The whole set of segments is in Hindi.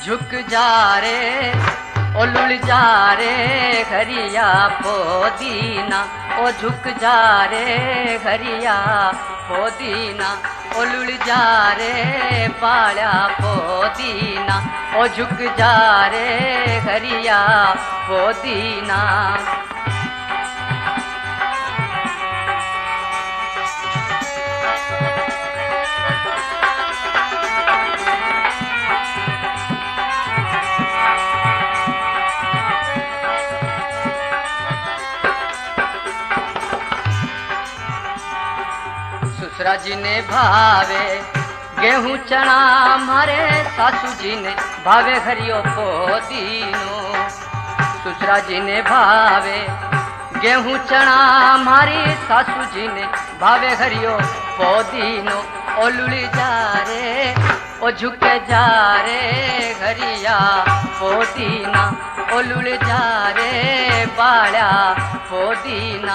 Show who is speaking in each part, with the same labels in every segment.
Speaker 1: झुक जा रे ओ लुल जा रे घरिया पोदीना, ओ झुक जा रे घरिया पोदीना, ओ लुल जा रे बाळ्या पोदीना, ओ झुक जा रे घरिया पोदीना। ससुरा जी ने भावे गेहूं चना, मारे सासू जी ने भावे घरियो पोदीनो। ससुरा जी ने भावे गेहूं चना, मारी सासू जी ने भावे घरियो पोदीनो। ओ लुली जा रे ओ झुक जा रे घरिया पोदीना, ओ लुल जा रे बाळ्या पोदीना।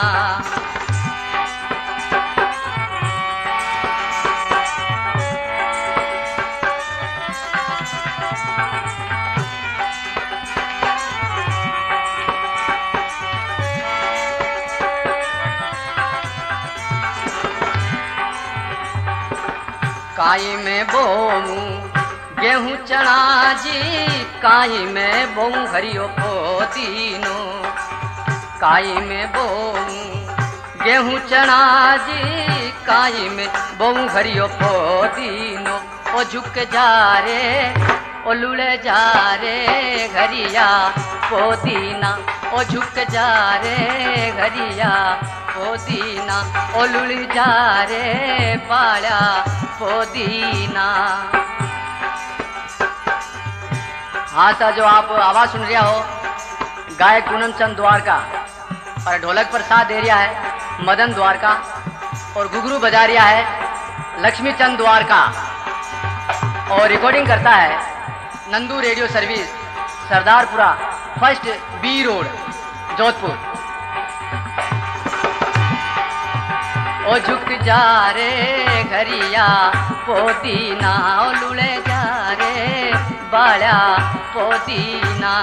Speaker 1: काई में बोऊं गेहूं चना जी, काई में बोऊं घरियो पोदीनो। काई में बोऊं गेहूं चना जी, काई में बोऊं घरियो पोदीनो। ओ झुक जा रे ओ लुले जा रे घरिया पोदीना, ओ झुक जा रे घरिया पोदीना, ओ लुल जा रे बाळ्या पोदीना। हाँ सा जो आप आवाज सुन रहा हो, गायक पूनम चंद द्वारका, और ढोलक पर साथ दे रहा है मदन द्वारका, और घुघरू बजा रहा है लक्ष्मी चंद द्वारका, और रिकॉर्डिंग करता है Nandu radio service, Sardarpura first B road, Jodhpur. ओ झुक जा रे घरिया पोदीना, ओ लुले जा रे बाळ्या पोदीना।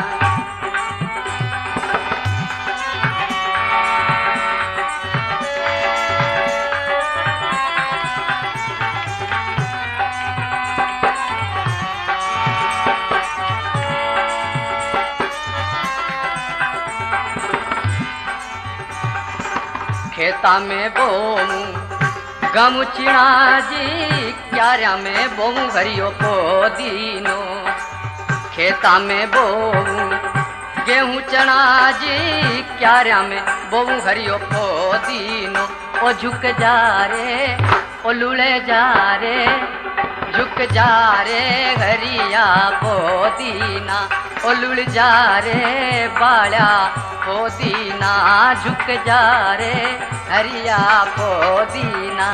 Speaker 1: खेता में बोऊं गम चिणा जी, क्यारा में बोऊं घरियो पोदीनो। खेता में बोऊं गेहूं चना जी, क्यारा में बोऊं घरियो पोदीनो। ओ झुक जा रे ओ लुले जा रे, झुक जा रे घरिया पोदीना, ओ लुल जा रे बाळ्या पोदीना, झुक जा रे हरिया पोदीना।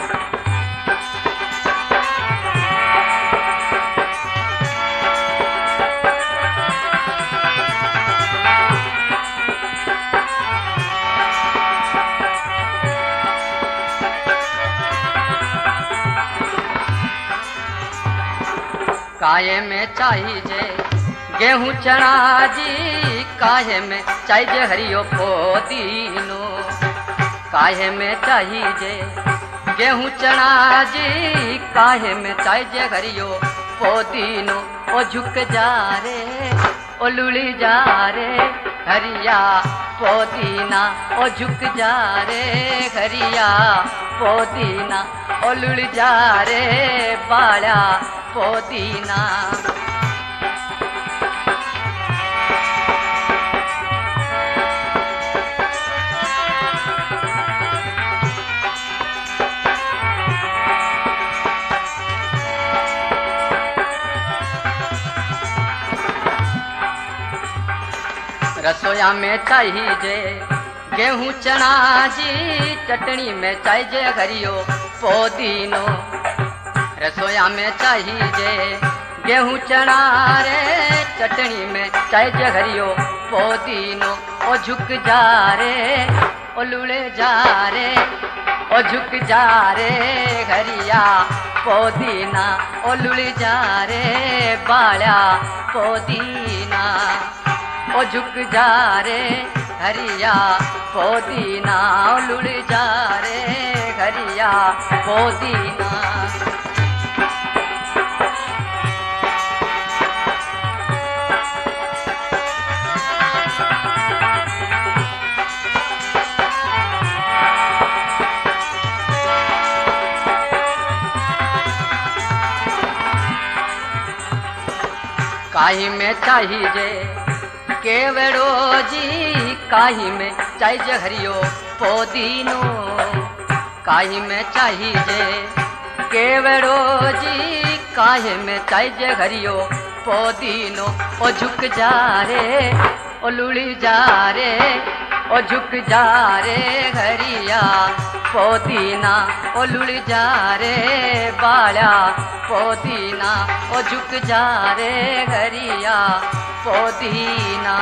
Speaker 1: काये में चाहिए गेहूं चना जी, काहे में चाहिए हरियो पोदीनो। काहे में चाहिए गेहूं चना जी, काहे में चाहिए हरियो पोदीनो। ओ झुक जा रे ओ लुली जा रे हरिया पोदीना, ओ झुक जा रे हरिया पोदीना, ओ लुल जा रे बाळ्या पोदीना। रसोया में चाहिए गेहूं चना जी, चटनी में चाहिए घरियो पोदीनो। रसोया में चाहिए गेहूं चना रे, चटनी में चाहिए घरियो पोदीनो। ओ झुक जा रे ओ लुले जा रे, ओ झुक जा रे घरिया पोदीना ओ लुल जा रे बाल्या पोदीना ओ झुक जा रे हरिया पोदीना ओ लुल जा रे हरिया पोदीना। काही में चाहिए केवड़ो जी काही में चाहिए हरियो पोदीनो काही में चाहिए केवड़ो जी काहे में चाहिए हरियो पोदीनो ओ झुक जा रे ओ लुली जा रे ओ झुक जा रे हरिया पोदीना ओ लुल जा रे बाल्या पोदीना ओ झुक जा रे हरिया पोदीना।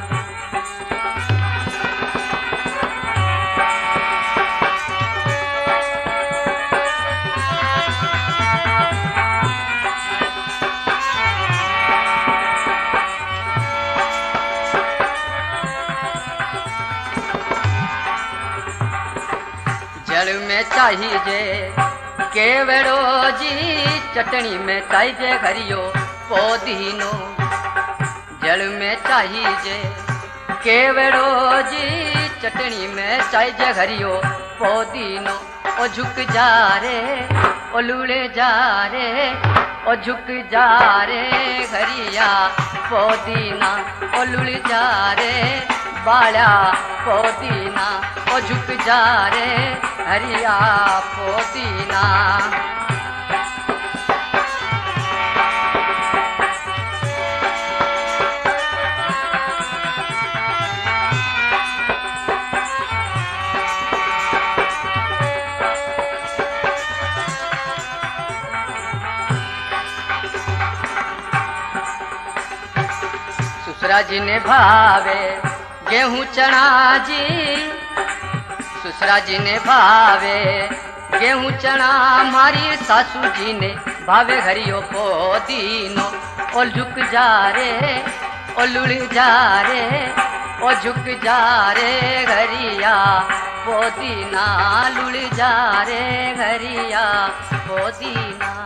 Speaker 1: जल में चाहिए केवड़ो जी चटनी में चाहिए हरियो पोदीनो जल में चाहिए केवड़ो जी चटनी में चाहिए हरियो पोदीनो ओ झुक जा रे ओ लूले जा रे ओ झुक जा रे हरिया पोदीना ओ लुल जा रे बाल्या पोदीना ओ झुक जा रे हरिया पोदीना। ससुरा जी ने भावे गेहूं चना जी ससुरा जी ने भावे गेहूं चना मारी सासू जी ने भावे हरियो पोदीनो ओ झुक जा रे ओ लुल जा रे ओ झुक जा रे हरिया पोदीना लुल जा रे हरिया पोदीना।